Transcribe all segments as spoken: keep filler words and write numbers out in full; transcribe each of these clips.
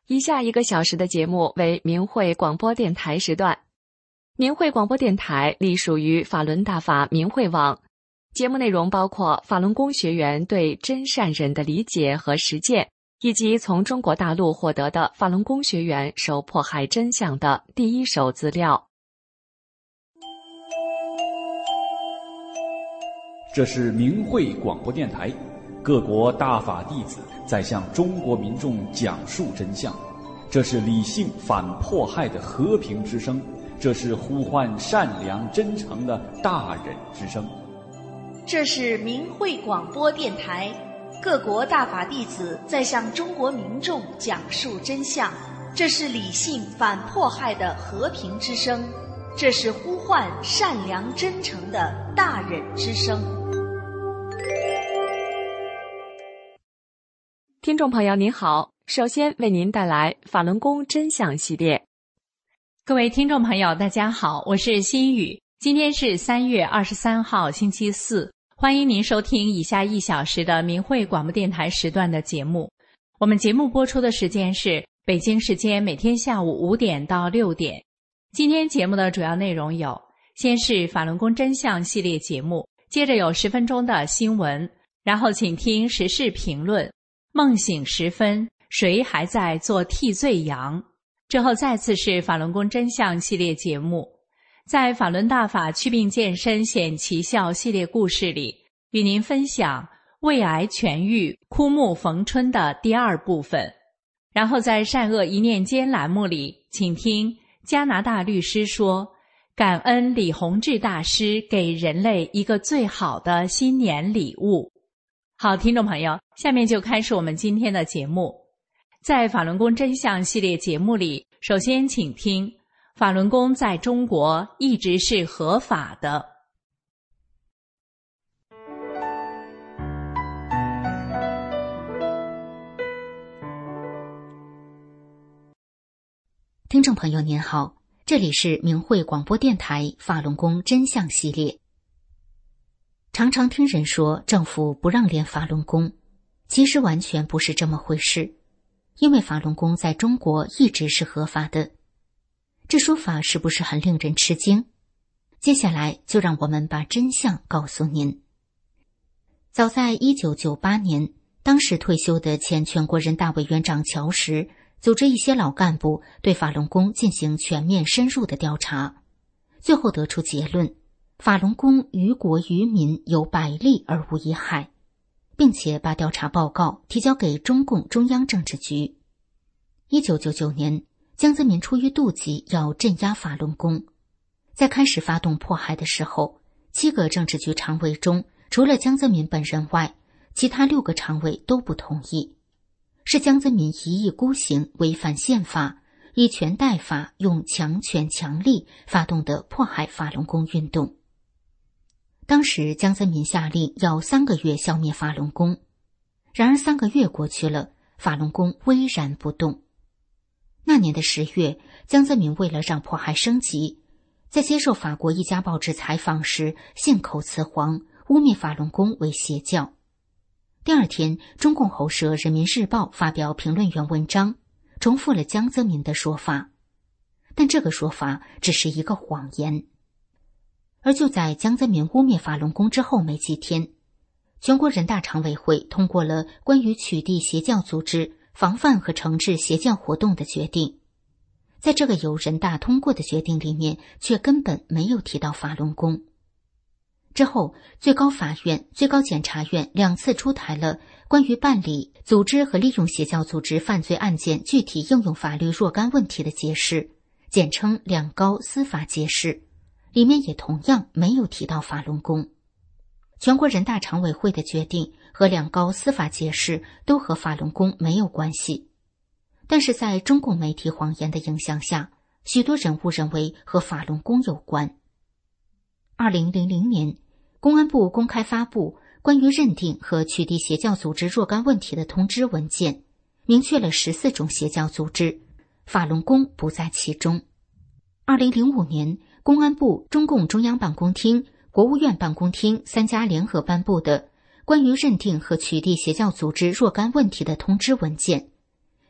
以下一个小时的节目为明慧广播电台时段。明慧广播电台隶属于法轮大法明慧网，节目内容包括法轮功学员对真善忍的理解和实践，以及从中国大陆获得的法轮功学员受迫害真相的第一手资料。 这是明慧广播电台，各国大法弟子在向中国民众讲述真相，这是理性反迫害的和平之声，这是呼唤善良真诚的大忍之声。 这是明慧广播电台，各国大法弟子在向中国民众讲述真相，这是理性反迫害的和平之声，这是呼唤善良真诚的大忍之声。 听众朋友您好，首先为您带来法轮功真相系列。 各位听众朋友大家好，我是心雨，今天是三月二十三号星期四，欢迎您收听以下一小时的明慧广播电台时段的节目。我们节目播出的时间是北京时间每天下午五点到六点。今天节目的主要内容有：先是法轮功真相系列节目，接着有十分钟的新闻，然后请听时事评论，梦醒时分，谁还在做替罪羊？之后再次是法轮功真相系列节目。在法轮大法祛病健身显奇效系列故事里，与您分享胃癌痊愈枯木逢春的第二部分。然后在善恶一念间栏目里，请听加拿大律师说，感恩李洪志大师给人类一个最好的新年礼物。好，听众朋友，下面就开始我们今天的节目。在法轮功真相系列节目里，首先请听法轮功在中国一直是合法的。 听众朋友您好，这里是明慧广播电台法轮功真相系列。常常听人说政府不让练法轮功，其实完全不是这么回事，因为法轮功在中国一直是合法的。这说法是不是很令人吃惊？接下来就让我们把真相告诉您。早在一九九八年，当时退休的前全国人大委员长乔石组织一些老干部对法轮功进行全面深入的调查，最后得出结论，法轮功于国于民有百利而无一害，并且把调查报告提交给中共中央政治局。一九九九年，江泽民出于妒忌要镇压法轮功，在开始发动迫害的时候，七个政治局常委中，除了江泽民本人外，其他六个常委都不同意。是江泽民一意孤行，违反宪法，以权代法，用强权强力发动的迫害法轮功运动。当时江泽民下令要三个月消灭法轮功，然而三个月过去了，法轮功巍然不动。那年的十月，江泽民为了让迫害升级，在接受法国一家报纸采访时信口雌黄，污蔑法轮功为邪教。第二天，中共喉舌《人民日报》发表评论员文章，重复了江泽民的说法，但这个说法只是一个谎言。而就在江泽民污蔑法轮功之后没几天，全国人大常委会通过了关于取缔邪教组织、防范和惩治邪教活动的决定。在这个由人大通过的决定里面，却根本没有提到法轮功。之后，最高法院、最高检察院两次出台了关于办理、组织和利用邪教组织犯罪案件具体应用法律若干问题的解释，简称两高司法解释，里面也同样没有提到法轮功。全国人大常委会的决定和两高司法解释都和法轮功没有关系，但是在中共媒体谎言的影响下，许多人误认为和法轮功有关。二零零零年，公安部公开发布关于认定和取缔邪教组织若干问题的通知文件，明确了十四种邪教组织，法轮功不在其中。二零零五年，公安部、中共中央办公厅、国务院办公厅三家联合颁布的关于认定和取缔邪教组织若干问题的通知文件，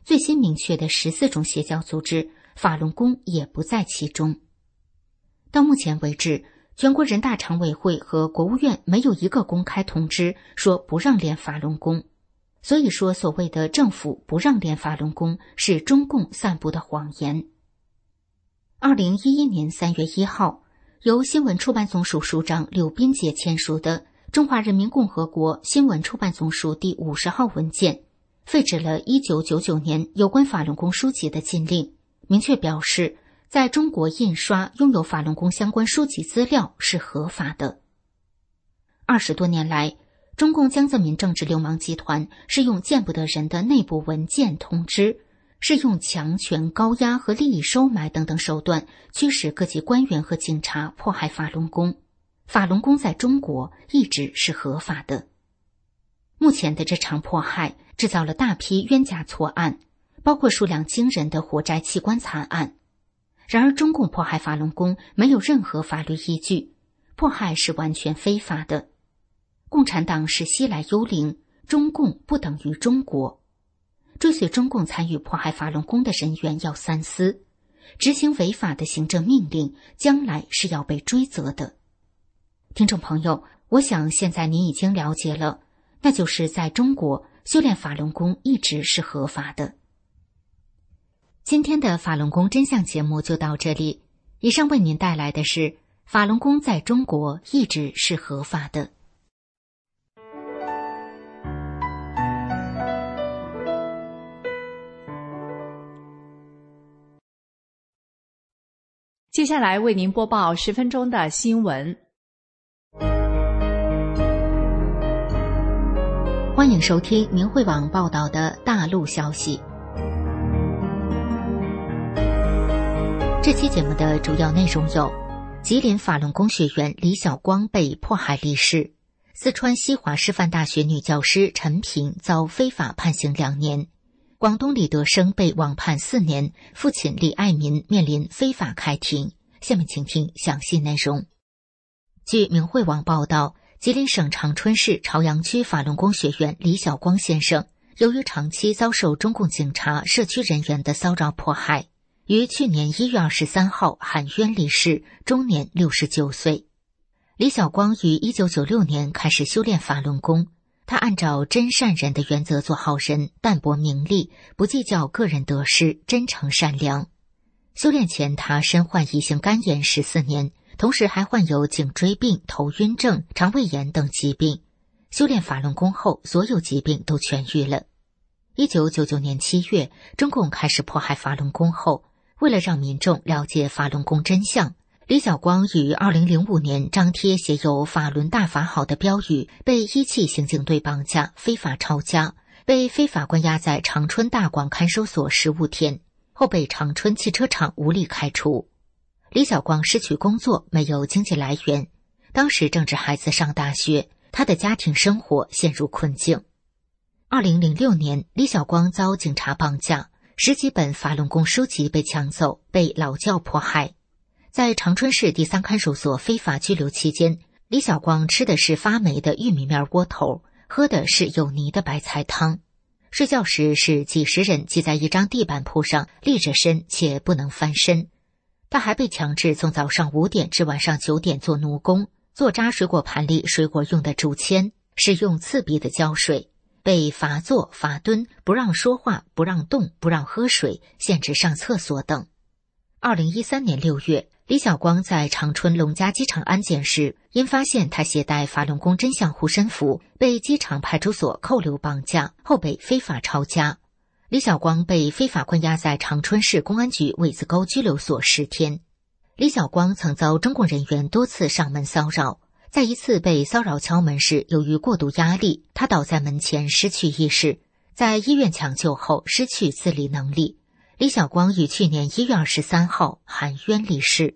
最新明确的十四种邪教组织，法轮功也不在其中。到目前为止，全国人大常委会和国务院没有一个公开通知说不让练法轮功，所以说所谓的政府不让练法轮功是中共散布的谎言。二零一一年三月一号，由新闻出版总署署长柳斌杰签署的《中华人民共和国新闻出版总署第五十号文件》废止了一九九九年有关法轮功书籍的禁令，明确表示在中国印刷拥有法轮功相关书籍资料是合法的。二十多年来，中共江泽民政治流氓集团是用见不得人的内部文件通知，是用强权高压和利益收买等等手段驱使各级官员和警察迫害法轮功。法轮功在中国一直是合法的。目前的这场迫害制造了大批冤假错案，包括数量惊人的活摘器官惨案。然而中共迫害法轮功没有任何法律依据，迫害是完全非法的。共产党是西来幽灵，中共不等于中国。追随中共参与迫害法轮功的人员要三思，执行违法的行政命令将来是要被追责的。听众朋友，我想现在您已经了解了，那就是在中国修炼法轮功一直是合法的。今天的法轮功真相节目就到这里，以上为您带来的是法轮功在中国一直是合法的。 接下来为您播报十分钟的新闻。 欢迎收听明慧网报道的大陆消息。这期节目的主要内容有：吉林法轮功学员李晓光被迫害离世，四川西华师范大学女教师陈平遭非法判刑两年，广东李德生被网判四年，父亲李爱民面临非法开庭。下面请听详细内容。据明慧网报道，吉林省长春市朝阳区法轮功学员李晓光先生，由于长期遭受中共警察、社区人员的骚扰迫害，于去年一月二十三号喊冤离世，终年六十九岁。李晓光于一九九六年开始修炼法轮功，他按照真善人的原则做好人，淡泊名利，不计较个人得失，真诚善良。修炼前，他身患乙型肝炎十四年，同时还患有颈椎病、头晕症、肠胃炎等疾病。修炼法轮功后，所有疾病都痊愈了。一九九九年七月，中共开始迫害法轮功后，为了让民众了解法轮功真相，李晓光于二零零五年张贴写有法轮大法好的标语，被一汽刑警队绑架，非法抄家，被非法关押在长春大广看守所十五天，后被长春汽车厂无理开除。李晓光失去工作，没有经济来源，当时正值孩子上大学，他的家庭生活陷入困境。二零零六年，李晓光遭警察绑架，十几本法轮功书籍被抢走，被劳教迫害。在长春市第三看守所非法拘留期间，李晓光吃的是发霉的玉米面窝头，喝的是有泥的白菜汤。睡觉时是几十人挤在一张地板铺上，立着身且不能翻身。他还被强制从早上五点至晚上九点做奴工，做扎水果盘里水果用的竹签，使用刺鼻的胶水，被罚坐、罚蹲，不让说话，不让动，不让喝水，限制上厕所等。二零一三年六月，李晓光在长春龙嘉机场安检时，因发现他携带法轮功真相护身符，被机场派出所扣留绑架，后被非法抄家。李晓光被非法关押在长春市公安局苇子沟拘留所十天。李晓光曾遭中共人员多次上门骚扰，在一次被骚扰敲门时，由于过度压力，他倒在门前失去意识，在医院抢救后失去自理能力。李晓光于去年一月二十三号含冤离世。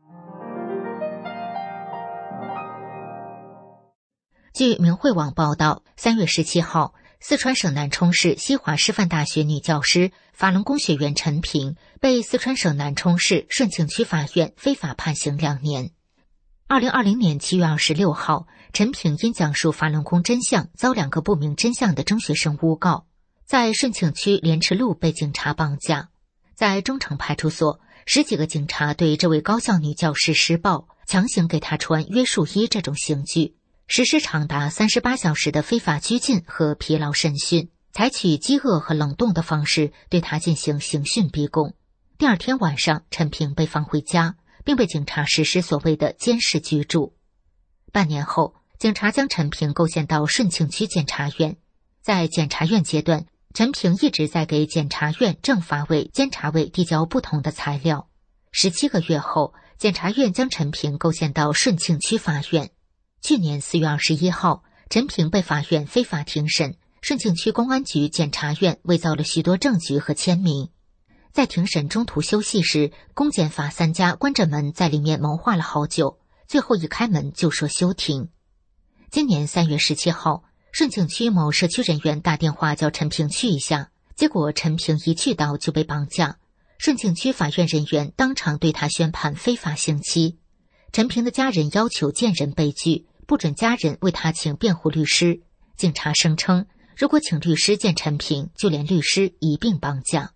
据明慧网报道，三月十七号，四川省南充市西华师范大学女教师、法轮功学员陈平被四川省南充市顺庆区法院非法判刑两年。二零二零年七月二十六号，陈平因讲述法轮功真相遭两个不明真相的中学生诬告， 在顺庆区莲池路被警察绑架。在中城派出所，十几个警察对这位高校女教师施暴，强行给她穿约束衣这种刑具，实施长达三十八小时的非法拘禁和疲劳审讯，采取饥饿和冷冻的方式对她进行刑讯逼供。第二天晚上，陈平被放回家，并被警察实施所谓的监视居住。半年后，警察将陈平构陷到顺庆区检察院。在检察院阶段，陈平一直在给检察院、政法委、监察委递交不同的材料。十七个月后，检察院将陈平构陷到顺庆区法院。去年四月二十一号，陈平被法院非法庭审，顺庆区公安局检察院伪造了许多证据和签名。在庭审中途休息时，公检法三家关着门在里面谋划了好久，最后一开门就说休庭。今年三月十七号，顺庆区某社区人员打电话叫陈平去一下，结果陈平一去到就被绑架。顺庆区法院人员当场对他宣判非法刑期。陈平的家人要求见人被拒，不准家人为他请辩护律师。警察声称，如果请律师见陈平，就连律师一并绑架。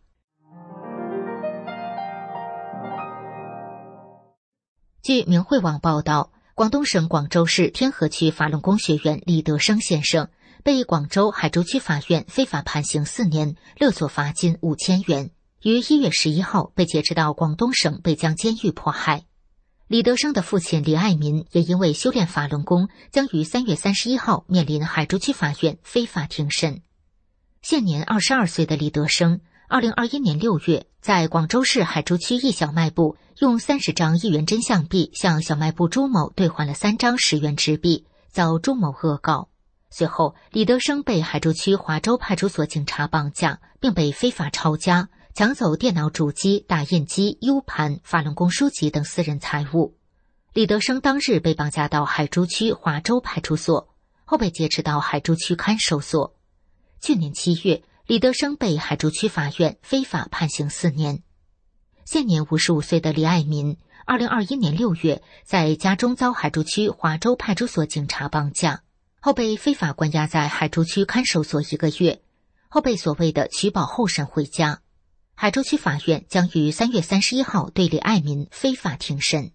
据明慧网报道，广东省广州市天河区法轮功学员李德生先生被广州海珠区法院非法判刑四年，勒索罚金五千元，于一月十一号被劫持到广东省北江监狱迫害。李德生的父亲李爱民也因为修炼法轮功，将于三月三十一号面临海珠区法院非法庭审。现年二十二岁的李德生，二零二一年六月在广州市海珠区一小卖部用三十张一元真相币向小卖部朱某兑换了三张十元纸币，遭朱某恶告。随后，李德生被海珠区华州派出所警察绑架，并被非法抄家，抢走电脑主机、打印机、U 盘、法轮功书籍等私人财物。李德生当日被绑架到海珠区华州派出所，后被劫持到海珠区看守所。去年七月，李德生被海珠区法院非法判刑四年。现年五十五岁的李爱民，二零二一年六月在家中遭海珠区华州派出所警察绑架，后被非法关押在海珠区看守所一个月，后被所谓的取保候审回家。海珠区法院将于三月三十一号对李爱民非法庭审。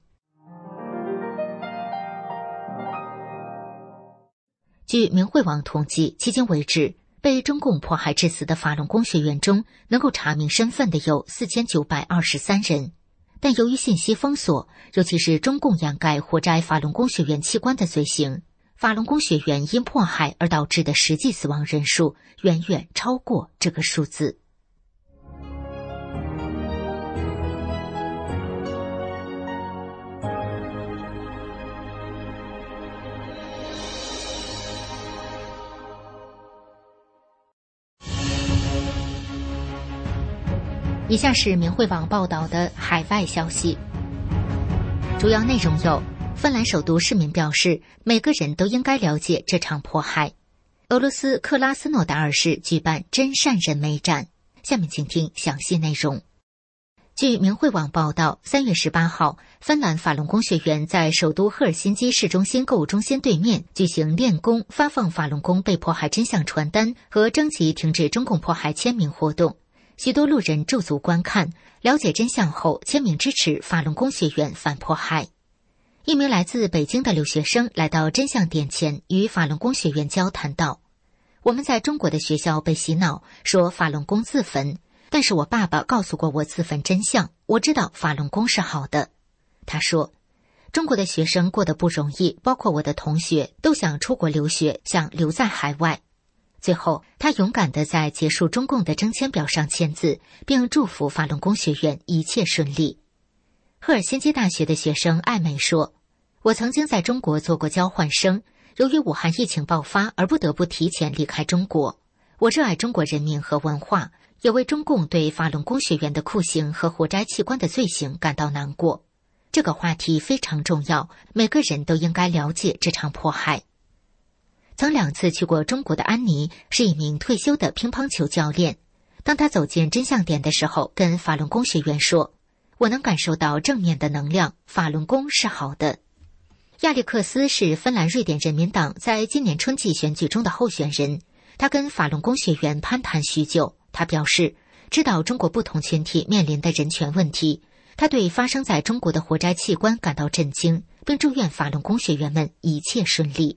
据明慧网统计，迄今为止，被中共迫害致死的法轮功学员中，能够查明身份的有四千九百二十三人。但由于信息封锁，尤其是中共掩盖活摘法轮功学员器官的罪行，法轮功学员因迫害而导致的实际死亡人数远远超过这个数字。以下是明慧网报道的海外消息，主要内容有：芬兰首都市民表示，每个人都应该了解这场迫害；俄罗斯克拉斯诺达尔市举办真善人美展。下面请听详细内容。据明慧网报道，三月十八号，芬兰法轮功学员在首都赫尔辛基市中心购物中心对面举行练功、发放法轮功被迫害真相传单和征集停止中共迫害签名活动。许多路人驻足观看，了解真相后签名支持法轮功学员反迫害。一名来自北京的留学生来到真相点前，与法轮功学员交谈道：我们在中国的学校被洗脑，说法轮功自焚，但是我爸爸告诉过我自焚真相，我知道法轮功是好的。他说，中国的学生过得不容易，包括我的同学都想出国留学，想留在海外。最后，他勇敢地在结束中共的征签表上签字，并祝福法轮功学院一切顺利。赫尔辛基大学的学生艾美说，我曾经在中国做过交换生，由于武汉疫情爆发而不得不提前离开中国。我热爱中国人民和文化，也为中共对法轮功学员的酷刑和活摘器官的罪行感到难过。这个话题非常重要，每个人都应该了解这场迫害。曾两次去过中国的安妮是一名退休的乒乓球教练。当他走进真相点的时候，跟法轮功学员说，我能感受到正面的能量，法轮功是好的。亚历克斯是芬兰瑞典人民党在今年春季选举中的候选人， 他跟法轮功学员攀谈许久，他表示知道中国不同群体面临的人权问题，他对发生在中国的活摘器官感到震惊，并祝愿法轮功学员们一切顺利。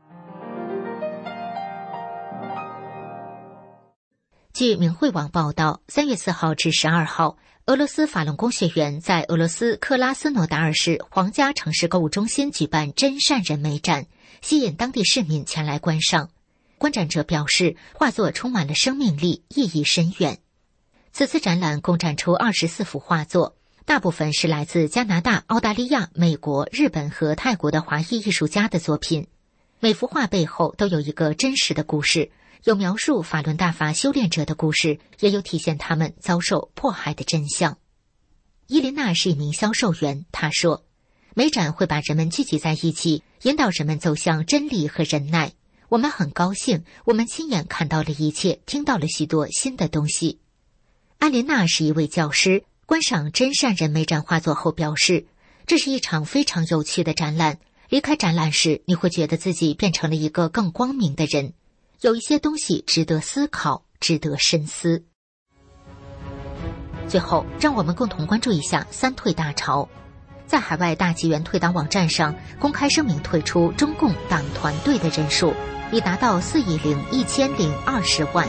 据明慧网报道，三月四号至十二号，俄罗斯法轮功学员在俄罗斯克拉斯诺达尔市皇家城市购物中心举办真善人美展，吸引当地市民前来观赏。观展者表示，画作充满了生命力，意义深远。此次展览共展出二十四幅画作，大部分是来自加拿大、澳大利亚、美国、日本和泰国的华裔艺术家的作品。每幅画背后都有一个真实的故事，有描述法轮大法修炼者的故事，也有体现他们遭受迫害的真相。伊琳娜是一名销售员，她说，美展会把人们聚集在一起，引导人们走向真理和忍耐。我们很高兴，我们亲眼看到了一切，听到了许多新的东西。艾琳娜是一位教师，观赏真善人美展画作后表示，这是一场非常有趣的展览，离开展览时你会觉得自己变成了一个更光明的人，有一些东西值得思考，值得深思。最后，让我们共同关注一下三退大潮。在海外大纪元退党网站上公开声明退出中共党团队的人数已达到四亿零一千零二十万。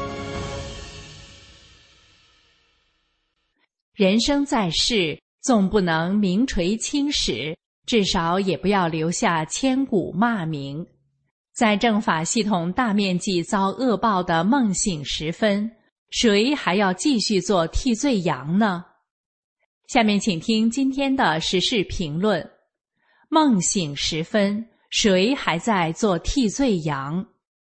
人生在世，纵不能名垂青史，至少也不要留下千古骂名。在政法系统大面积遭恶报的梦醒时分，谁还要继续做替罪羊呢？下面请听今天的时事评论。梦醒时分，谁还在做替罪羊？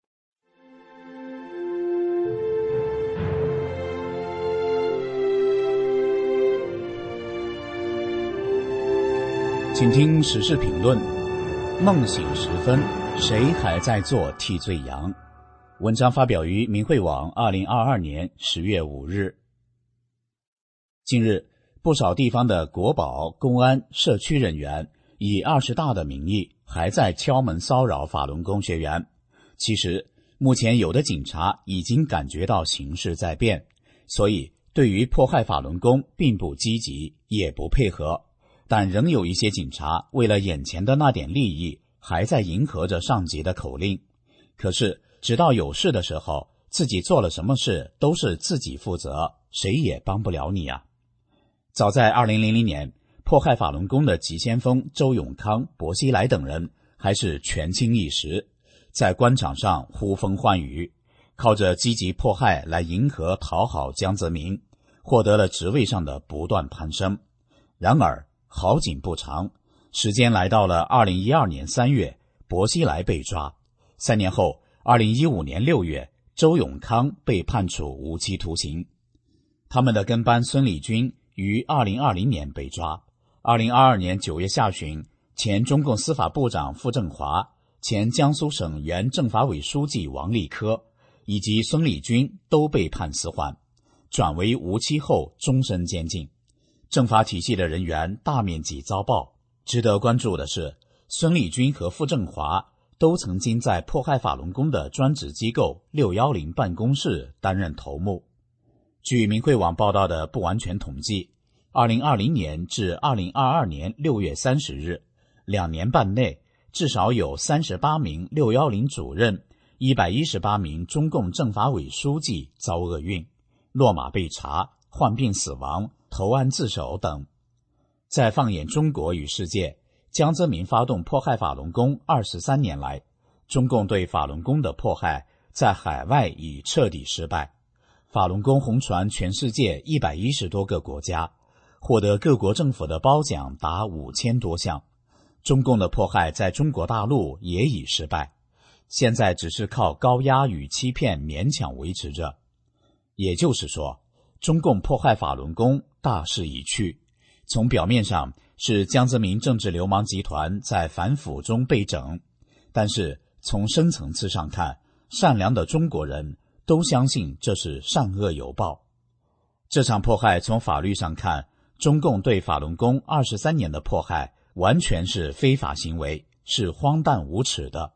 请听时事评论。梦醒时分，谁还在做替罪羊？文章发表于明慧网二零二二年十月五日。近日，不少地方的国保、公安、社区人员以二十大的名义还在敲门骚扰法轮功学员。其实，目前有的警察已经感觉到形势在变，所以对于迫害法轮功并不积极，也不配合。但仍有一些警察为了眼前的那点利益，还在迎合着上级的口令。可是，直到有事的时候，自己做了什么事都是自己负责，谁也帮不了你啊。早在二零零零年，迫害法轮功的急先锋周永康、薄熙来等人还是权倾一时，在官场上呼风唤雨，靠着积极迫害来迎合讨好江泽民，获得了职位上的不断攀升。然而好景不长，时间来到了二零一二年三月，薄熙来被抓。三年后，二零一五年六月，周永康被判处无期徒刑。他们的跟班孙立军于二零二零年被抓。二零二二年九月下旬，前中共司法部长傅政华、前江苏省原政法委书记王立科以及孙立军都被判死缓，转为无期后终身监禁。政法体系的人员大面积遭报。值得关注的是，孙立军和傅政华都曾经在迫害法轮功的专职机构六一零办公室担任头目。据明慧网报道的不完全统计，二零二零年至二零二二年六月三十日，两年半内至少有三十八名六一零主任、一百一十八名中共政法委书记遭厄运，落马被查、患病死亡、投案自首等。再放眼中国与世界，江泽民发动迫害法轮功二十三年来，中共对法轮功的迫害在海外已彻底失败。法轮功红传全世界一百一十多个国家，获得各国政府的褒奖达五千多项。中共的迫害在中国大陆也已失败，现在只是靠高压与欺骗勉强维持着。也就是说，中共迫害法轮功大势已去。从表面上是江泽民政治流氓集团在反腐中被整，但是从深层次上看，善良的中国人都相信这是善恶有报。这场迫害从法律上看，中共对法轮功二十三年的迫害完全是非法行为，是荒诞无耻的。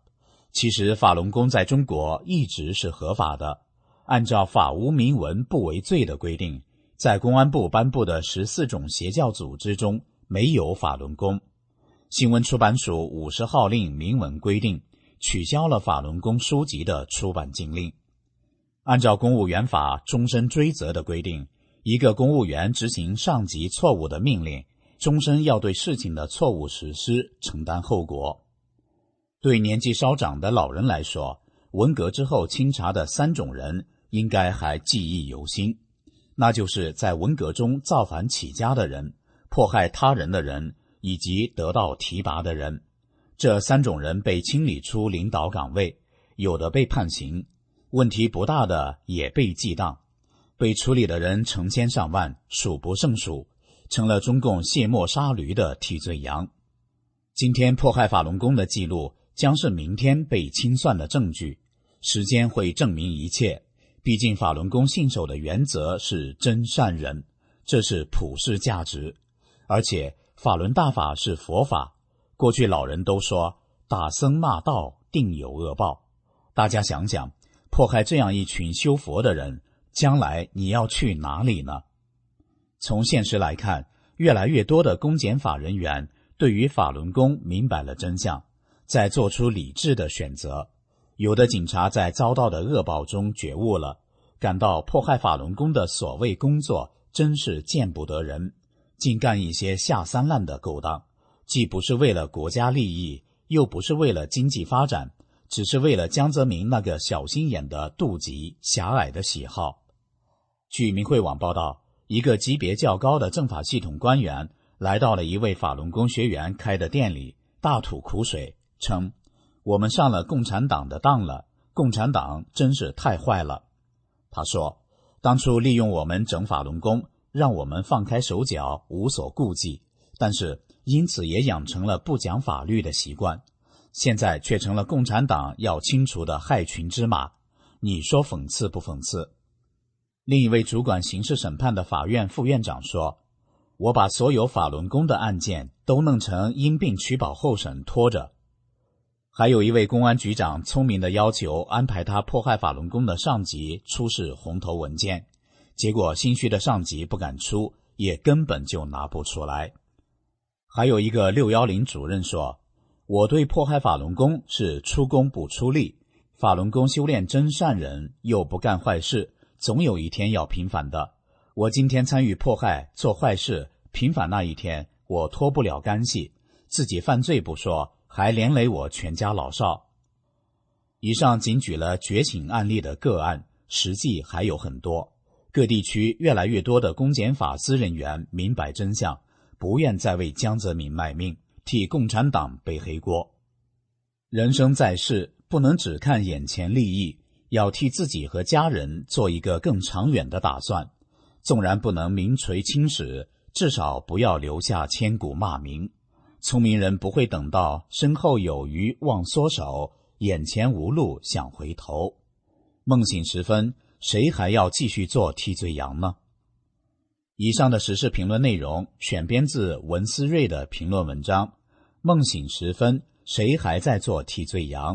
其实法轮功在中国一直是合法的，按照法无明文不为罪的规定，在公安部颁布的十四种邪教组织中没有法轮功。新闻出版署五十号令明文规定，取消了法轮功书籍的出版禁令。按照公务员法终身追责的规定，一个公务员执行上级错误的命令，终身要对事情的错误实施承担后果。对年纪稍长的老人来说，文革之后清查的三种人应该还记忆犹新，那就是在文革中造反起家的人、迫害他人的人以及得到提拔的人。这三种人被清理出领导岗位，有的被判刑，问题不大的也被记当，被处理的人成千上万，数不胜数，成了中共卸磨杀驴的替罪羊。今天迫害法轮功的记录将是明天被清算的证据，时间会证明一切。毕竟法轮功信守的原则是真善忍，这是普世价值。而且法轮大法是佛法，过去老人都说打僧骂道定有恶报。大家想想，迫害这样一群修佛的人，将来你要去哪里呢？从现实来看，越来越多的公检法人员对于法轮功明白了真相，在做出理智的选择。有的警察在遭到的恶报中觉悟了，感到迫害法轮功的所谓工作真是见不得人，竟干一些下三滥的勾当，既不是为了国家利益，又不是为了经济发展，只是为了江泽民那个小心眼的妒忌狭隘的喜好。据明慧网报道，一个级别较高的政法系统官员来到了一位法轮功学员开的店里，大吐苦水，称我们上了共产党的当了，共产党真是太坏了。他说，当初利用我们整法轮功，让我们放开手脚，无所顾忌，但是因此也养成了不讲法律的习惯，现在却成了共产党要清除的害群之马，你说讽刺不讽刺？另一位主管刑事审判的法院副院长说，我把所有法轮功的案件都弄成因病取保候审拖着。还有一位公安局长聪明地要求安排他迫害法轮功的上级出示红头文件，结果心虚的上级不敢出，也根本就拿不出来。还有一个六一零主任说，我对迫害法轮功是出功不出力，法轮功修炼真善人，又不干坏事，总有一天要平反的。我今天参与迫害做坏事，平反那一天我脱不了干系，自己犯罪不说，还连累我全家老少。以上仅举了觉醒案例的个案，实际还有很多。各地区越来越多的公检法司人员明白真相，不愿再为江泽民卖命，替共产党背黑锅。人生在世，不能只看眼前利益，要替自己和家人做一个更长远的打算。纵然不能名垂青史，至少不要留下千古骂名。聪明人不会等到身后有余忘缩手，眼前无路想回头。梦醒时分，谁还要继续做替罪羊呢？以上的时事评论内容选编自文思睿的评论文章《梦醒时分，谁还在做替罪羊》。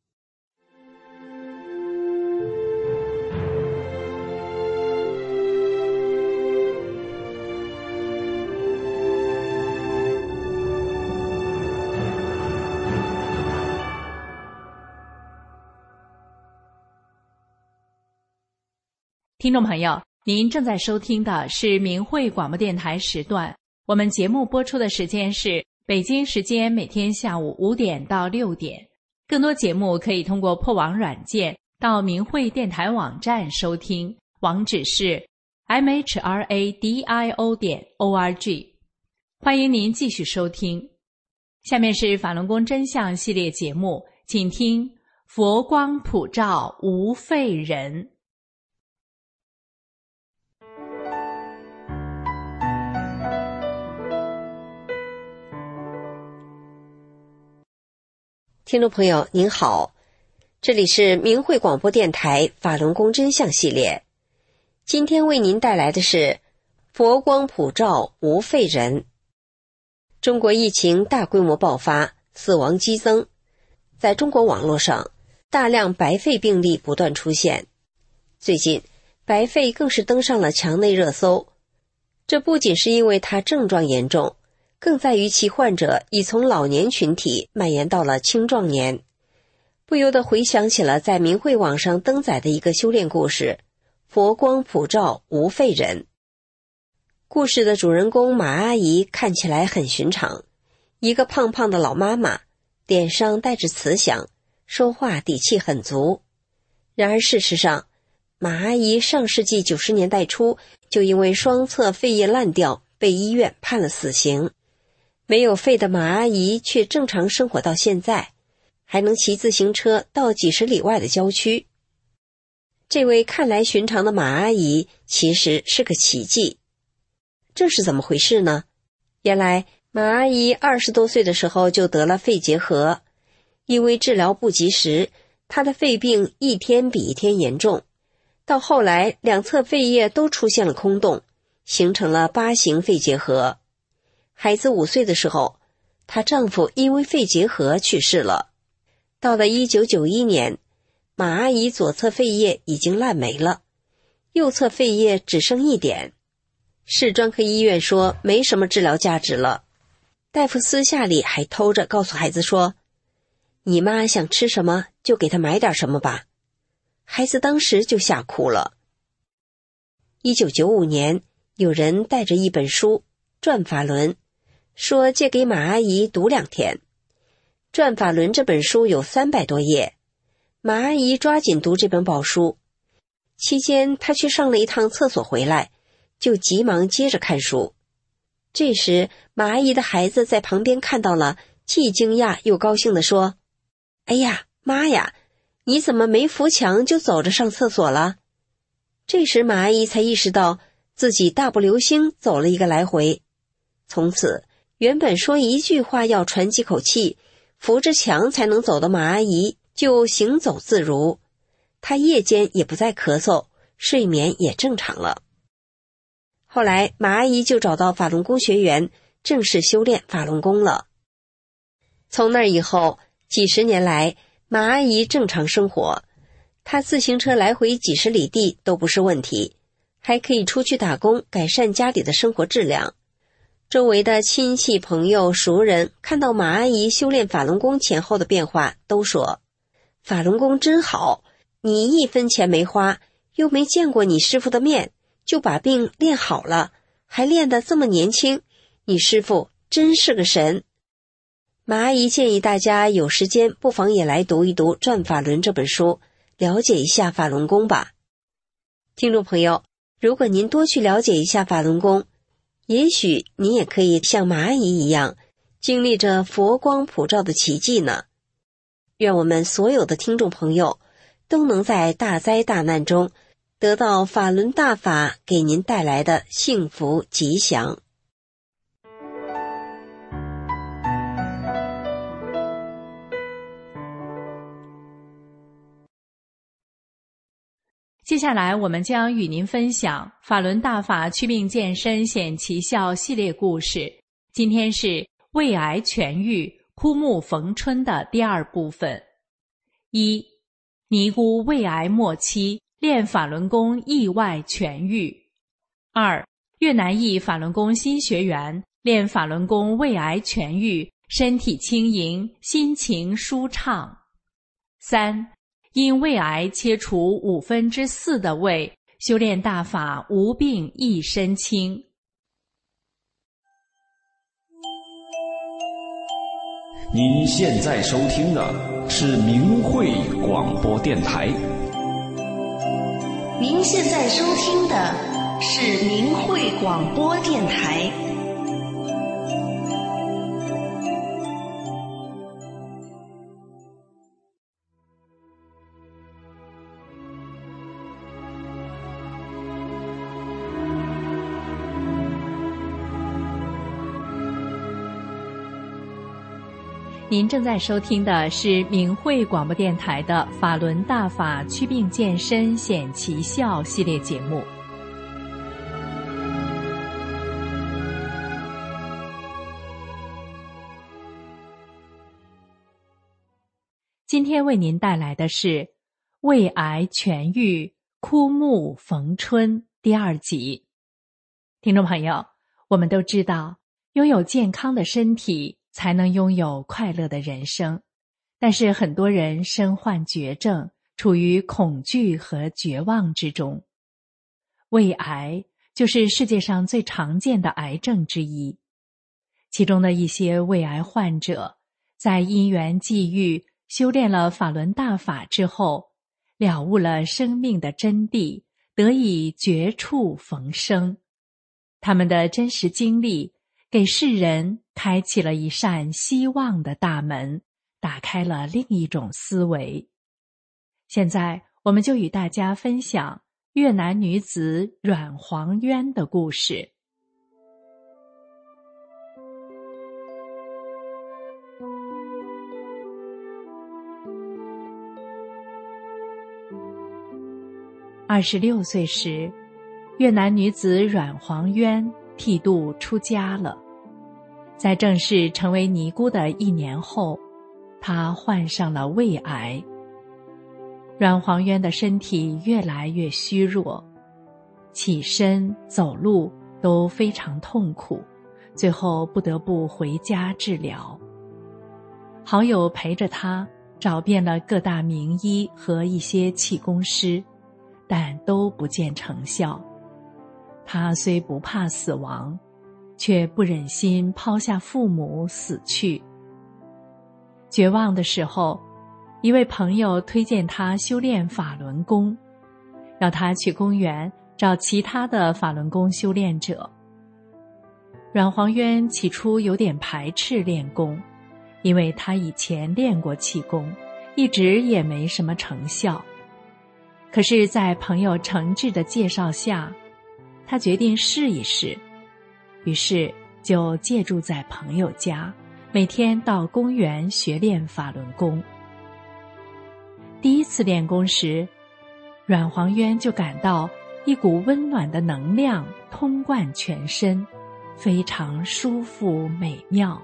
听众朋友，您正在收听的是明慧广播电台时段，我们节目播出的时间是北京时间每天下午五点到六点。更多节目可以通过破网软件到明慧电台网站收听，网址是 m h r a d i o 点 o r g。 欢迎您继续收听。下面是法轮功真相系列节目，请听佛光普照无废人。 听众朋友您好，这里是明慧广播电台法轮功真相系列，今天为您带来的是佛光普照无废人。中国疫情大规模爆发，死亡激增， 在中国网络上，大量白肺病例不断出现。最近，白肺更是登上了墙内热搜。这不仅是因为它症状严重，更在于其患者已从老年群体蔓延到了青壮年。不由得回想起了在明慧网上登载的一个修炼故事，佛光普照无肺人。故事的主人公马阿姨看起来很寻常，一个胖胖的老妈妈，脸上带着慈祥，说话底气很足。然而事实上，马阿姨上世纪九十年代初就因为双侧肺叶烂掉被医院判了死刑。没有肺的马阿姨却正常生活到现在，还能骑自行车到几十里外的郊区。这位看来寻常的马阿姨其实是个奇迹。这是怎么回事呢？原来马阿姨二十多岁的时候就得了肺结核，因为治疗不及时，她的肺病一天比一天严重，到后来两侧肺叶都出现了空洞，形成了八型肺结核。孩子五岁的时候，她丈夫因为肺结核去世了。到了一九九一年，马阿姨左侧肺叶已经烂没了，右侧肺叶只剩一点。市专科医院说没什么治疗价值了，大夫私下里还偷着告诉孩子说，你妈想吃什么就给她买点什么吧。孩子当时就吓哭了。一九九五年，有人带着一本书《转法轮》，说借给马阿姨读两天。《转法轮》这本书有三百多页，马阿姨抓紧读这本宝书。期间她去上了一趟厕所回来，就急忙接着看书。这时马阿姨的孩子在旁边看到了，既惊讶又高兴地说，哎呀，妈呀，你怎么没扶墙就走着上厕所了？这时马阿姨才意识到自己大步流星走了一个来回。从此，原本说一句话要喘几口气，扶着墙才能走的马阿姨就行走自如。她夜间也不再咳嗽，睡眠也正常了。后来马阿姨就找到法轮功学员，正式修炼法轮功了。从那以后，几十年来，马阿姨正常生活，她自行车来回几十里地都不是问题，还可以出去打工，改善家里的生活质量。周围的亲戚朋友熟人看到马阿姨修炼法轮功前后的变化，都说法轮功真好，你一分钱没花，又没见过你师傅的面，就把病练好了，还练得这么年轻，你师傅真是个神。马阿姨建议大家有时间不妨也来读一读《转法轮》这本书，了解一下法轮功吧。听众朋友，如果您多去了解一下法轮功，也许你也可以像马阿姨一样，经历着佛光普照的奇迹呢。愿我们所有的听众朋友都能在大灾大难中得到法轮大法给您带来的幸福吉祥。 接下来我们将与您分享法轮大法祛病健身显奇效系列故事，今天是胃癌痊愈枯木逢春的第二部分。一、尼姑胃癌末期练法轮功意外痊愈。二、越南裔法轮功新学员练法轮功胃癌痊愈，身体轻盈，心情舒畅。三、因胃癌切除五分之四的胃，修炼大法无病一身轻。 您现在收听的是明慧广播电台。 您现在收听的是明慧广播电台。 您正在收听的是明慧广播电台的法轮大法祛病健身显奇效系列节目。 今天为您带来的是胃癌痊愈，枯木逢春第二集。听众朋友，我们都知道，拥有健康的身体才能拥有快乐的人生，但是很多人身患绝症，处于恐惧和绝望之中。胃癌就是世界上最常见的癌症之一，其中的一些胃癌患者在因缘际遇修炼了法轮大法之后，了悟了生命的真谛，得以绝处逢生。他们的真实经历给世人开启了一扇希望的大门，打开了另一种思维。现在我们就与大家分享越南女子阮黄渊的故事。二十六岁时，越南女子阮黄渊剃度出家了。在正式成为尼姑的一年后，她患上了胃癌。阮黄渊的身体越来越虚弱，起身走路都非常痛苦，最后不得不回家治疗。好友陪着他找遍了各大名医和一些气功师，但都不见成效。他虽不怕死亡，却不忍心抛下父母死去。绝望的时候，一位朋友推荐他修炼法轮功，要他去公园找其他的法轮功修炼者。阮黄渊起初有点排斥练功，因为他以前练过气功，一直也没什么成效。可是在朋友诚挚的介绍下，他决定试一试，于是就借住在朋友家，每天到公园学练法轮功。第一次练功时，阮黄渊就感到一股温暖的能量通贯全身，非常舒服美妙。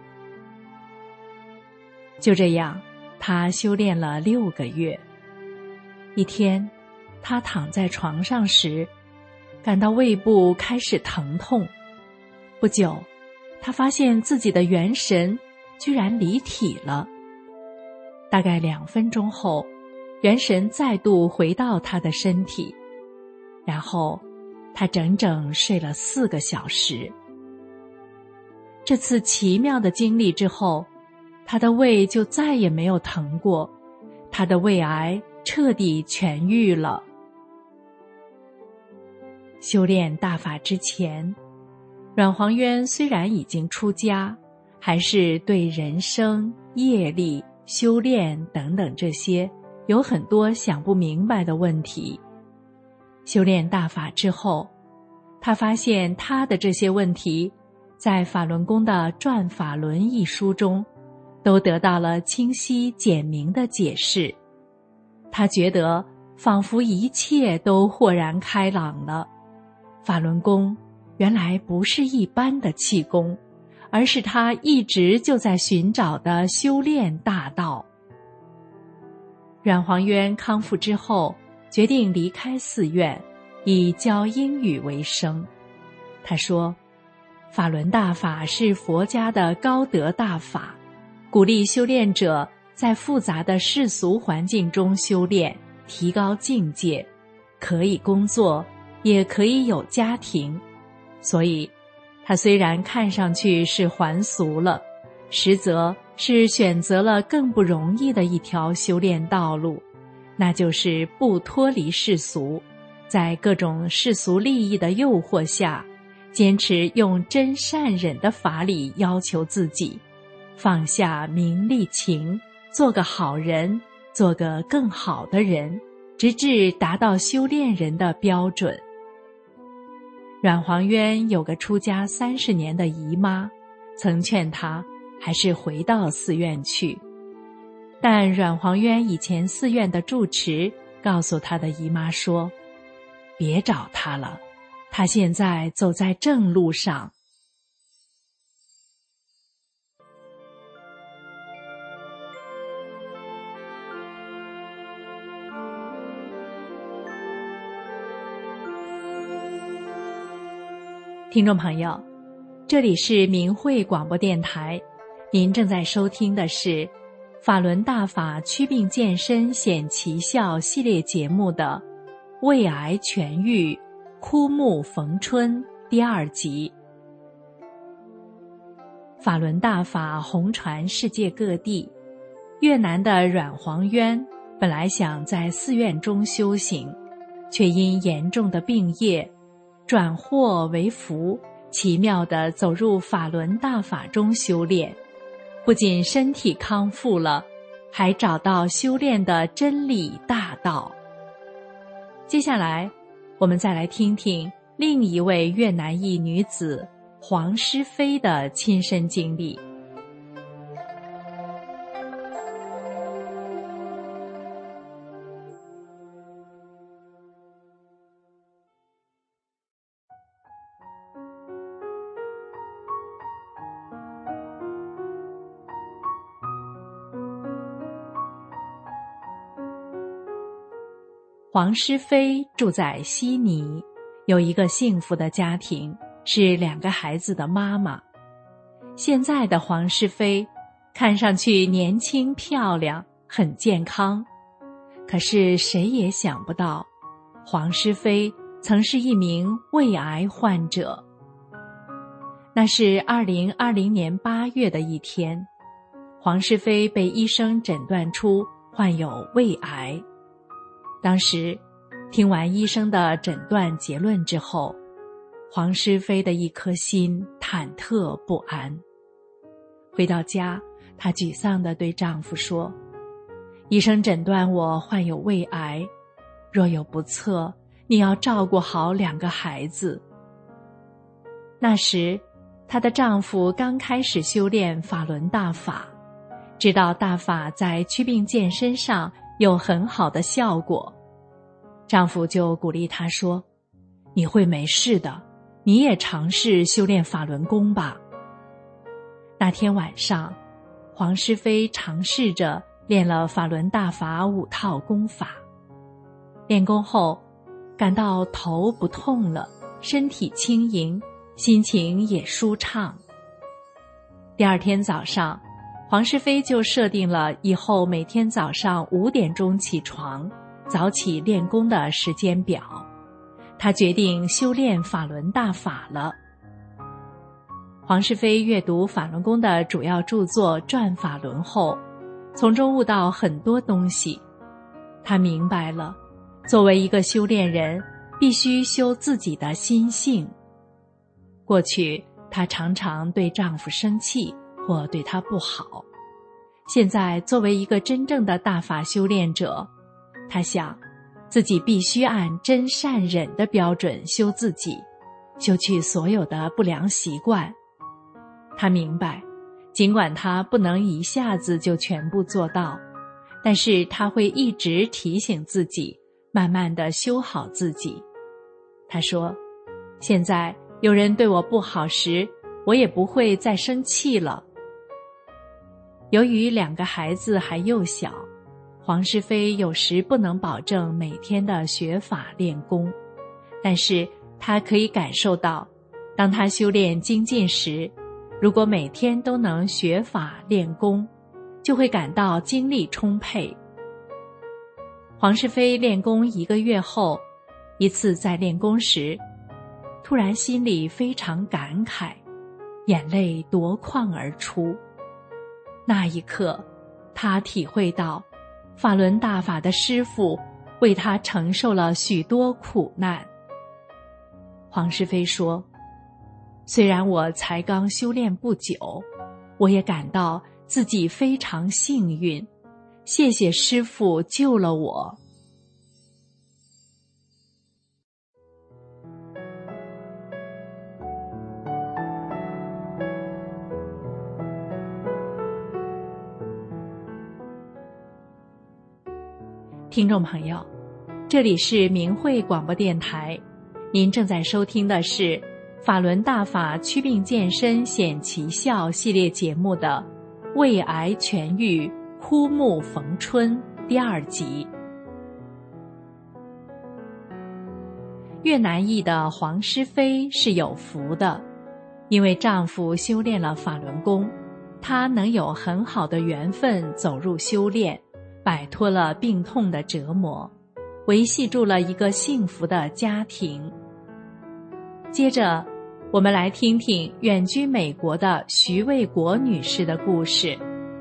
就这样，他修炼了六个月。一天，他躺在床上时，感到胃部开始疼痛。不久，他发现自己的元神居然离体了。大概两分钟后，元神再度回到他的身体，然后他整整睡了四个小时。这次奇妙的经历之后，他的胃就再也没有疼过，他的胃癌彻底痊愈了。修炼大法之前，阮黄渊虽然已经出家，还是对人生、业力、修炼等等这些有很多想不明白的问题。修炼大法之后，他发现他的这些问题在法轮功的《转法轮》一书中都得到了清晰简明的解释。他觉得仿佛一切都豁然开朗了。法轮功原来不是一般的气功，而是他一直就在寻找的修炼大道。阮黄渊康复之后，决定离开寺院，以教英语为生。他说，法轮大法是佛家的高德大法，鼓励修炼者在复杂的世俗环境中修炼，提高境界，可以工作，也可以有家庭。所以他虽然看上去是还俗了，实则是选择了更不容易的一条修炼道路，那就是不脱离世俗，在各种世俗利益的诱惑下，坚持用真善忍的法理要求自己，放下名利情，做个好人，做个更好的人，直至达到修炼人的标准。阮黄渊有个出家三十年的姨妈，曾劝他还是回到寺院去。但阮黄渊以前寺院的住持告诉他的姨妈说，别找他了，他现在走在正路上。 听众朋友，这里是明慧广播电台，您正在收听的是法轮大法祛病健身显奇效系列节目的胃癌痊愈枯木逢春第二集。法轮大法红传世界各地，越南的阮黄渊本来想在寺院中修行，却因严重的病业转祸为福，奇妙地走入法轮大法中修炼，不仅身体康复了，还找到修炼的真理大道。接下来，我们再来听听另一位越南裔女子黄诗飞的亲身经历。黄诗飞住在悉尼，有一个幸福的家庭，是两个孩子的妈妈。现在的黄诗飞看上去年轻漂亮，很健康，可是谁也想不到，黄诗飞曾是一名胃癌患者。那是二零二零年八月的一天，黄诗飞被医生诊断出患有胃癌。当时听完医生的诊断结论之后，黄诗飞的一颗心忐忑不安。回到家，她沮丧地对丈夫说：医生诊断我患有胃癌，若有不测，你要照顾好两个孩子。那时她的丈夫刚开始修炼法轮大法，知道大法在祛病健身上有很好的效果，丈夫就鼓励她说：你会没事的，你也尝试修炼法轮功吧。那天晚上，黄诗飞尝试着练了法轮大法五套功法。练功后，感到头不痛了，身体轻盈，心情也舒畅。第二天早上，黄诗飞就设定了以后每天早上五点钟起床，早起练功的时间表。他决定修炼法轮大法了。黄诗飞阅读法轮功的主要著作《转法轮》后，从中悟到很多东西。他明白了，作为一个修炼人，必须修自己的心性。过去，她常常对丈夫生气或对他不好。现在，作为一个真正的大法修炼者，她想，自己必须按真善忍的标准修自己，修去所有的不良习惯。她明白，尽管她不能一下子就全部做到，但是她会一直提醒自己，慢慢地修好自己。她说，现在有人对我不好时，我也不会再生气了。由于两个孩子还幼小，黄诗飞有时不能保证每天的学法练功，但是她可以感受到，当她修炼精进时，如果每天都能学法练功，就会感到精力充沛。黄诗飞练功一个月后，一次在练功时，突然心里非常感慨，眼泪夺眶而出。那一刻，他体会到法轮大法的师父为他承受了许多苦难。黄诗飞说，虽然我才刚修炼不久，我也感到自己非常幸运，谢谢师父救了我。听众朋友，这里是明慧广播电台，您正在收听的是法轮大法祛病健身显奇效系列节目的胃癌痊愈枯木逢春第二集。 越南裔的黄诗飞是有福的，因为丈夫修炼了法轮功，她能有很好的缘分走入修炼，摆脱了病痛的折磨，维系住了一个幸福的家庭。接着，我们来听听远居美国的徐卫国女士的故事。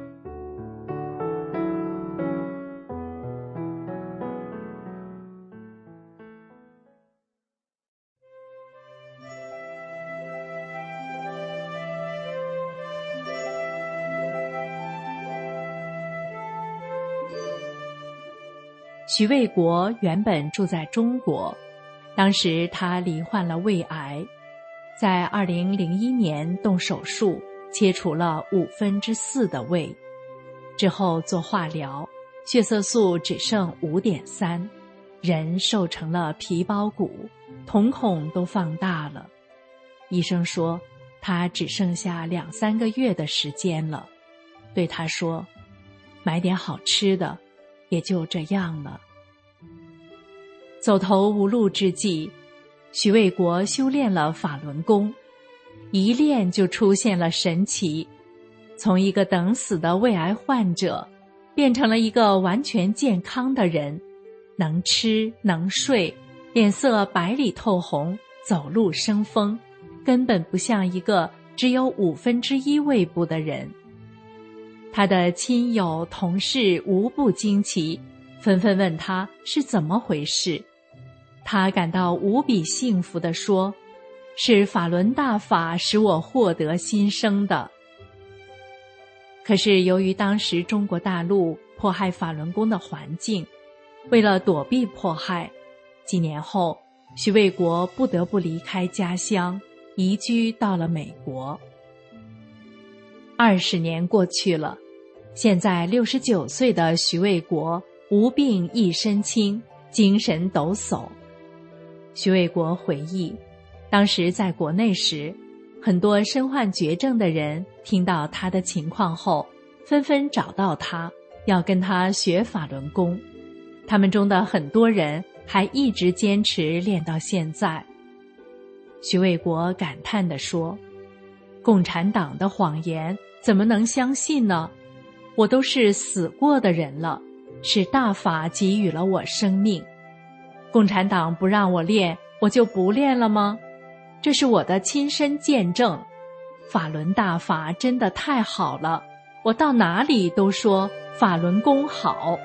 徐卫国原本住在中国，当时他罹患了胃癌，在二零零一年动手术切除了五分之四的胃，之后做化疗，血色素只剩 五点三， 人瘦成了皮包骨，瞳孔都放大了。医生说他只剩下两三个月的时间了，对他说，买点好吃的，也就这样了。走投无路之际，徐卫国修炼了法轮功，一练就出现了神奇，从一个等死的胃癌患者变成了一个完全健康的人，能吃能睡，脸色白里透红，走路生风，根本不像一个只有五分之一胃部的人。他的亲友同事无不惊奇，纷纷问他是怎么回事。他感到无比幸福地说，是法轮大法使我获得新生的。可是由于当时中国大陆迫害法轮功的环境，为了躲避迫害，几年后徐卫国不得不离开家乡，移居到了美国。二十年过去了，现在六十九岁的徐卫国无病一身轻，精神抖擞。徐卫国回忆，当时在国内时，很多身患绝症的人听到他的情况后，纷纷找到他，要跟他学法轮功。他们中的很多人还一直坚持练到现在。徐卫国感叹地说，共产党的谎言怎么能相信呢？我都是死过的人了，是大法给予了我生命。共产党不让我练，我就不练了吗？这是我的亲身见证。法轮大法真的太好了，我到哪里都说法轮功好。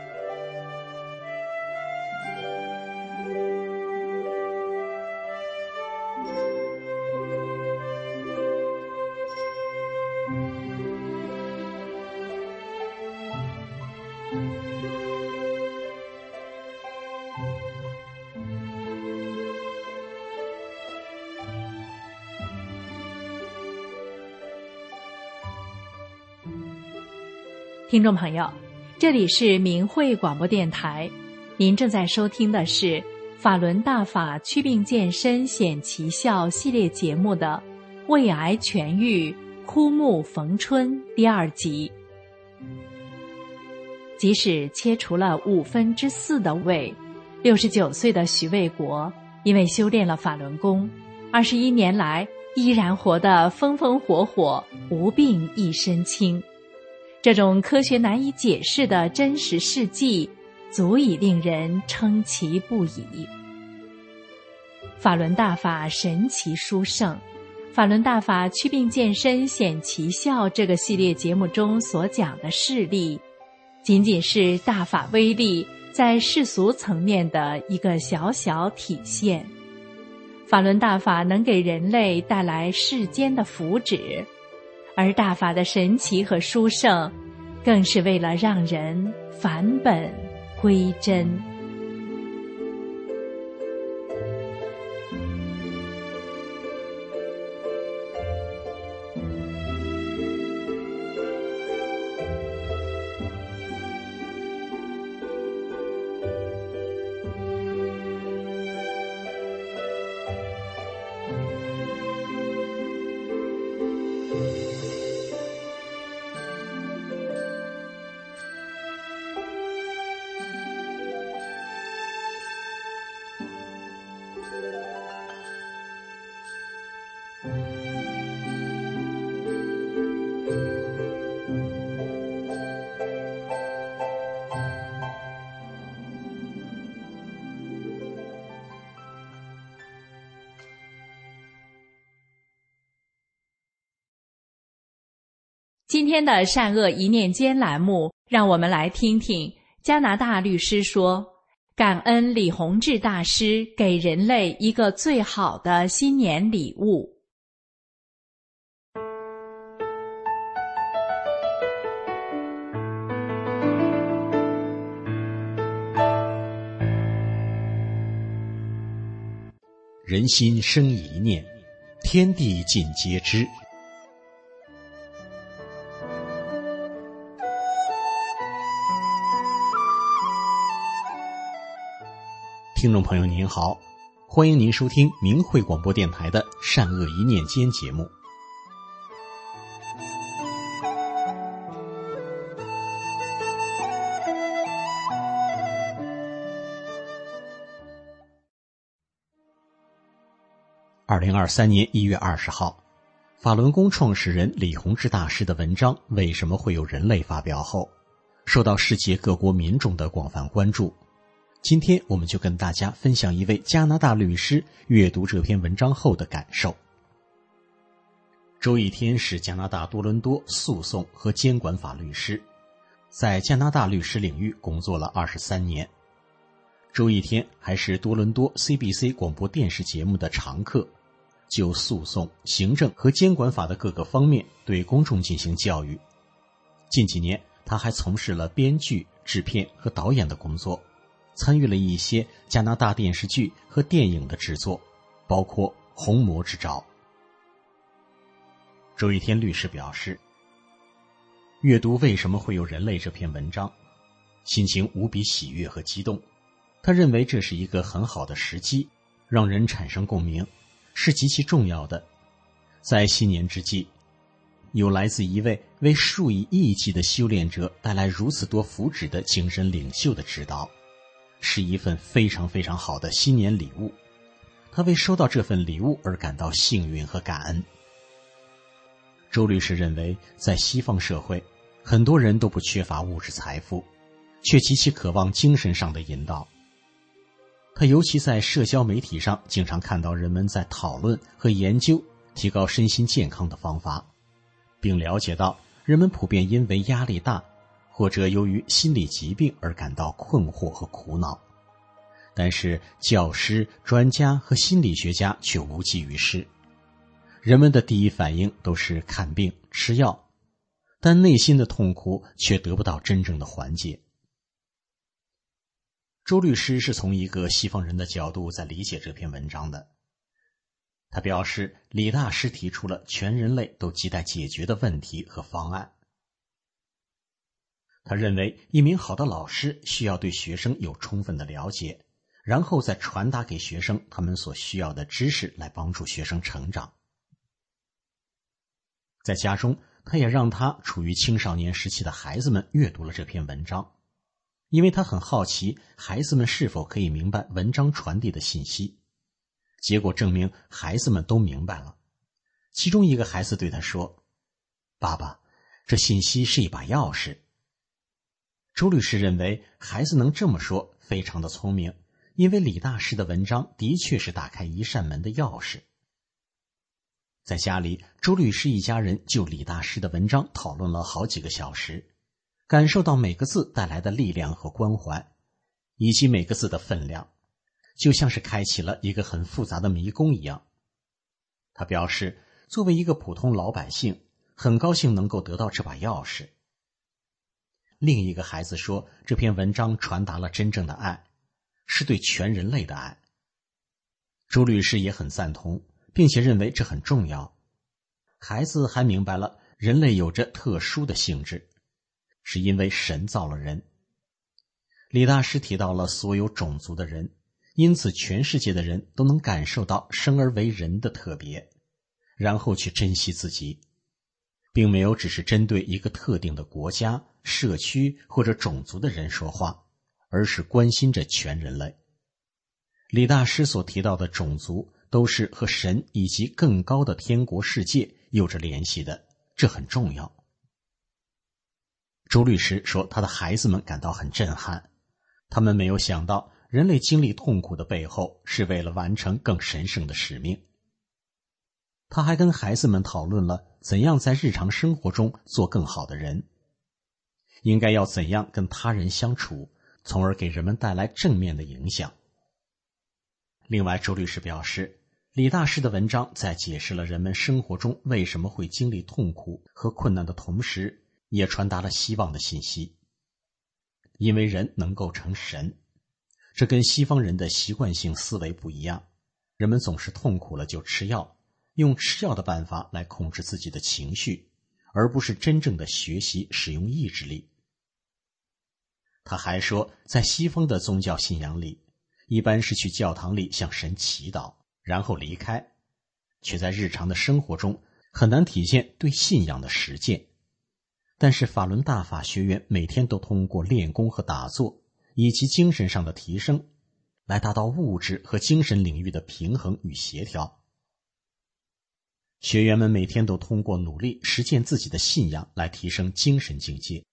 听众朋友，这里是明慧广播电台，您正在收听的是法轮大法祛病健身显奇效系列节目的胃癌痊愈枯木逢春第二集。即使切除了五分之四的胃，六十九岁的徐卫国因为修炼了法轮功，二十一年来依然活得风风火火，无病一身轻。这种科学难以解释的真实事迹，足以令人称奇不已。法轮大法神奇殊胜，法轮大法祛病健身显奇效这个系列节目中所讲的事例，仅仅是大法威力在世俗层面的一个小小体现。法轮大法能给人类带来世间的福祉，而大法的神奇和殊胜，更是为了让人返本归真。 今天的善恶一念间栏目，让我们来听听加拿大律师说，感恩李洪志大师给人类一个最好的新年礼物。 人心生一念，天地尽皆知。听众朋友您好，欢迎您收听明慧广播电台的善恶一念间节目。二零二三年一月二十号，法轮功创始人李洪志大师的文章《为什么会有人类》发表后，受到世界各国民众的广泛关注。今天我们就跟大家分享一位加拿大律师阅读这篇文章后的感受。周一天是加拿大多伦多诉讼和监管法律师，在加拿大律师领域工作了二十三年。周一天还是多伦多 C B C 广播电视节目的常客，就诉讼、行政和监管法的各个方面对公众进行教育。近几年他还从事了编剧、制片和导演的工作，参与了一些加拿大电视剧和电影的制作，包括《红魔之爪》。周一天律师表示，阅读《为什么会有人类》这篇文章，心情无比喜悦和激动。他认为这是一个很好的时机，让人产生共鸣，是极其重要的。在新年之际，有来自一位为数以亿计的修炼者带来如此多福祉的精神领袖的指导，是一份非常非常好的新年礼物。他为收到这份礼物而感到幸运和感恩。周律师认为，在西方社会，很多人都不缺乏物质财富，却极其渴望精神上的引导。他尤其在社交媒体上经常看到人们在讨论和研究提高身心健康的方法，并了解到人们普遍因为压力大或者由于心理疾病而感到困惑和苦恼。但是教师、专家和心理学家却无济于事，人们的第一反应都是看病、吃药，但内心的痛苦却得不到真正的缓解。周律师是从一个西方人的角度在理解这篇文章的。他表示，李大师提出了全人类都亟待解决的问题和方案。他认为，一名好的老师需要对学生有充分的了解，然后再传达给学生他们所需要的知识，来帮助学生成长。在家中，他也让他处于青少年时期的孩子们阅读了这篇文章，因为他很好奇孩子们是否可以明白文章传递的信息。结果证明孩子们都明白了。其中一个孩子对他说，爸爸，这信息是一把钥匙。周律师认为孩子能这么说非常的聪明，因为李大师的文章的确是打开一扇门的钥匙。在家里，周律师一家人就李大师的文章讨论了好几个小时，感受到每个字带来的力量和关怀，以及每个字的分量，就像是开启了一个很复杂的迷宫一样。他表示，作为一个普通老百姓，很高兴能够得到这把钥匙。另一个孩子说，这篇文章传达了真正的爱，是对全人类的爱。周律师也很赞同，并且认为这很重要。孩子还明白了人类有着特殊的性质，是因为神造了人。李大师提到了所有种族的人，因此全世界的人都能感受到生而为人的特别，然后去珍惜自己，并没有只是针对一个特定的国家、社区或者种族的人说话，而是关心着全人类。李大师所提到的种族都是和神以及更高的天国世界有着联系的，这很重要。周律师说，他的孩子们感到很震撼，他们没有想到人类经历痛苦的背后是为了完成更神圣的使命。 他还跟孩子们讨论了怎样在日常生活中做更好的人，应该要怎样跟他人相处，从而给人们带来正面的影响。另外，周律师表示，李大师的文章在解释了人们生活中为什么会经历痛苦和困难的同时，也传达了希望的信息。因为人能够成神，这跟西方人的习惯性思维不一样，人们总是痛苦了就吃药，用吃药的办法来控制自己的情绪，而不是真正的学习使用意志力。他还说，在西方的宗教信仰里，一般是去教堂里向神祈祷，然后离开，却在日常的生活中很难体现对信仰的实践。但是法轮大法学员每天都通过练功和打坐，以及精神上的提升，来达到物质和精神领域的平衡与协调。学员们每天都通过努力实践自己的信仰来提升精神境界。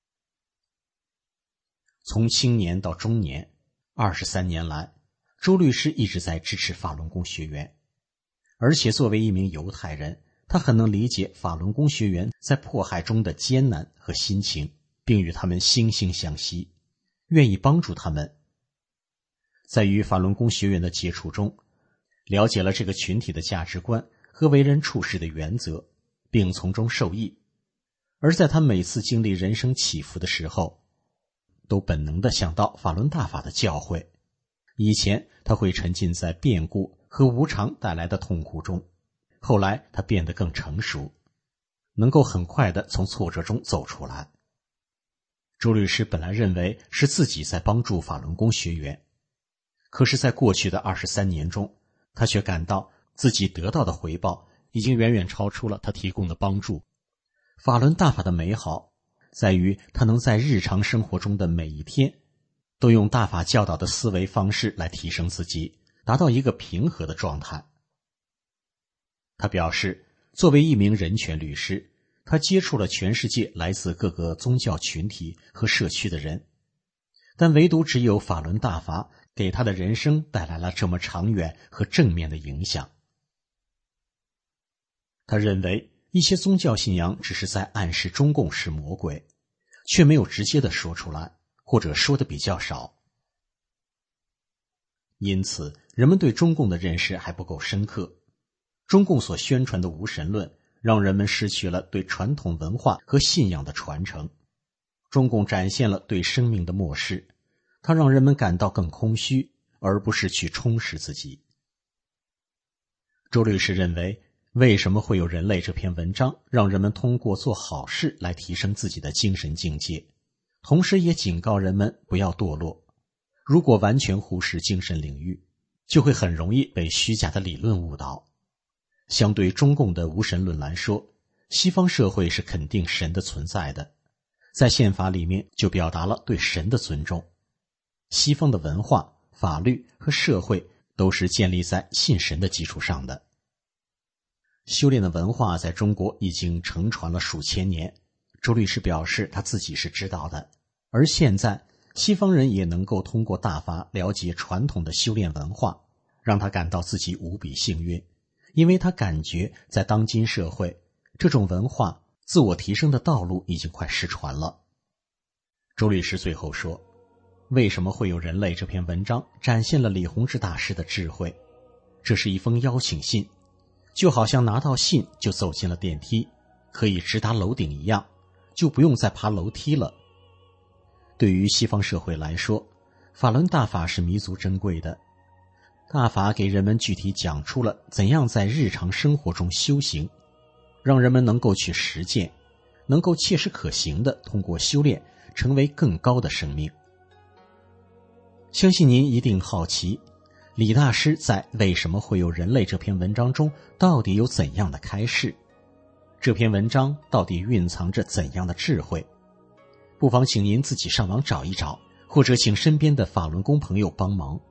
从青年到中年，二十三年来，周律师一直在支持法轮功学员，而且作为一名犹太人，他很能理解法轮功学员在迫害中的艰难和心情，并与他们惺惺相惜，愿意帮助他们。在与法轮功学员的接触中，了解了这个群体的价值观和为人处事的原则，并从中受益。而在他每次经历人生起伏的时候，都本能地想到法轮大法的教诲。以前他会沉浸在变故和无常带来的痛苦中，后来他变得更成熟，能够很快地从挫折中走出来。周律师本来认为是自己在帮助法轮功学员，可是在过去的二十三年中，他却感到自己得到的回报已经远远超出了他提供的帮助。法轮大法的美好在于他能在日常生活中的每一天都用大法教导的思维方式来提升自己，达到一个平和的状态。他表示，作为一名人权律师，他接触了全世界来自各个宗教群体和社区的人，但唯独只有法轮大法给他的人生带来了这么长远和正面的影响。他认为一些宗教信仰只是在暗示中共是魔鬼，却没有直接的说出来，或者说的比较少。因此，人们对中共的认识还不够深刻。中共所宣传的无神论，让人们失去了对传统文化和信仰的传承。中共展现了对生命的漠视，它让人们感到更空虚，而不是去充实自己。周律师认为，为什么会有人类这篇文章让人们通过做好事来提升自己的精神境界，同时也警告人们不要堕落。如果完全忽视精神领域，就会很容易被虚假的理论误导。相对中共的无神论来说，西方社会是肯定神的存在的，在宪法里面就表达了对神的尊重。西方的文化、法律和社会都是建立在信神的基础上的。修炼的文化在中国已经承传了数千年，周律师表示他自己是知道的。而现在西方人也能够通过大法了解传统的修炼文化，让他感到自己无比幸运，因为他感觉在当今社会，这种文化自我提升的道路已经快失传了。周律师最后说，为什么会有人类这篇文章展现了李洪志大师的智慧？这是一封邀请信，就好像拿到信就走进了电梯，可以直达楼顶一样，就不用再爬楼梯了。对于西方社会来说，法轮大法是弥足珍贵的。大法给人们具体讲出了怎样在日常生活中修行，让人们能够去实践，能够切实可行地通过修炼成为更高的生命。相信您一定好奇，李大师在《为什么会有人类》这篇文章中到底有怎样的开示？这篇文章到底蕴藏着怎样的智慧？不妨请您自己上网找一找，或者请身边的法轮功朋友帮忙。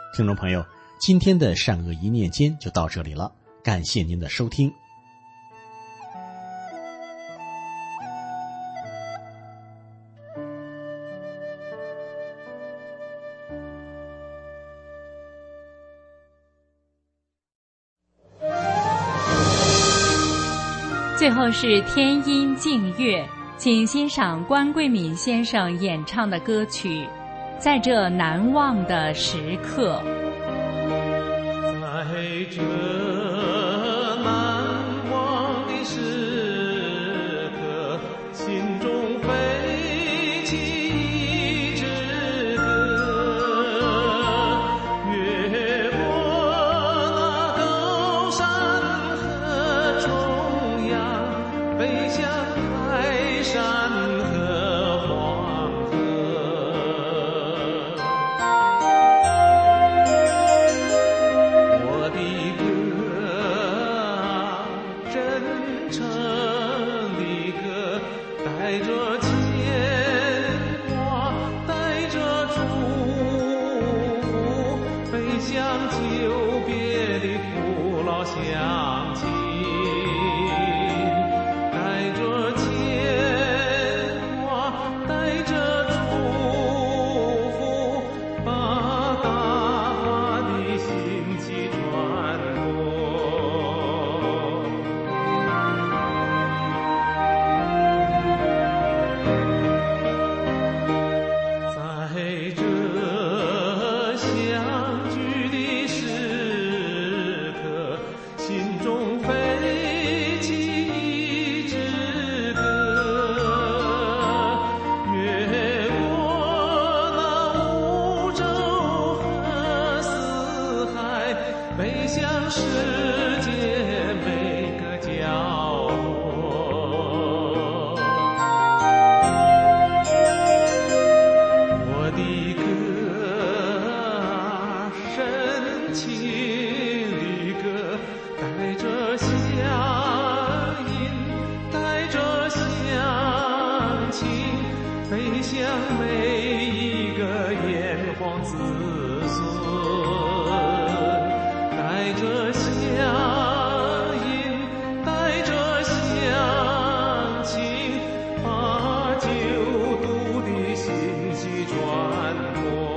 听众朋友，今天的善恶一念间就到这里了，感谢您的收听。 最后是天音静月，请欣赏关桂敏先生演唱的歌曲《在这难忘的时刻》。 在这难忘的时刻，心中飞起一支歌，越过那高山和重洋，飞向泰山和黄河。我的歌，真诚的歌，带着牵挂，带着祝福，飞向久别的父老乡亲，带着牵挂，带着祝福，把大话的信息传播。在这相聚的时刻，心中飞起一支歌，越过那五洲和四海，飞向世界每个角落。我的歌，深情的歌，带着乡音，带着乡情，飞向每一个炎黄子孙，带着乡音，带着乡情，把救度的信息传播。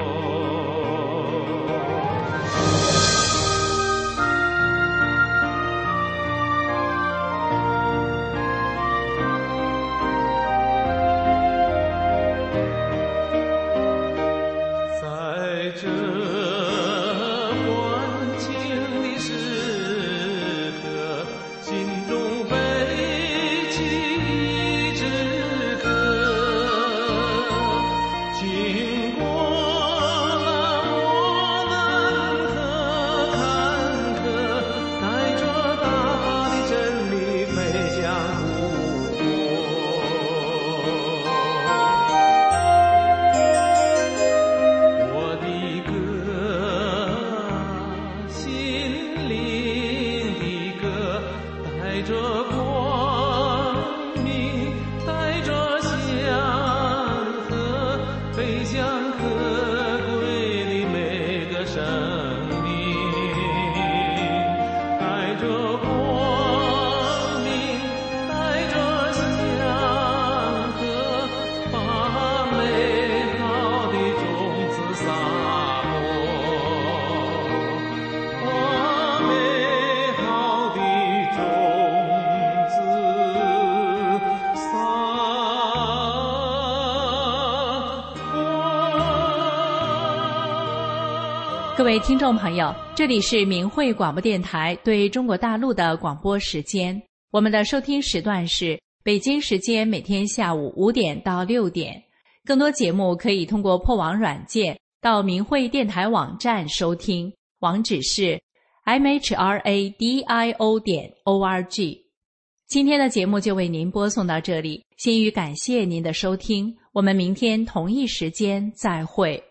在这欢庆的时刻，心中飞起一支歌，经过那磨难和坎坷，带着大的真理飞向故国。我的歌，心灵的歌，带着光明，带着祥和，飞向可贵的每个生命，带着光明，带着祥和，把美好的种子撒播，把美好的种子撒播。 各位听众朋友，这里是明慧广播电台对中国大陆的广播时间。我们的收听时段是北京时间每天下午五点到六点。更多节目可以通过破网软件到明慧电台网站收听，网址是 m h r a d i o 点 o r g。今天的节目就为您播送到这里，心语感谢您的收听，我们明天同一时间再会。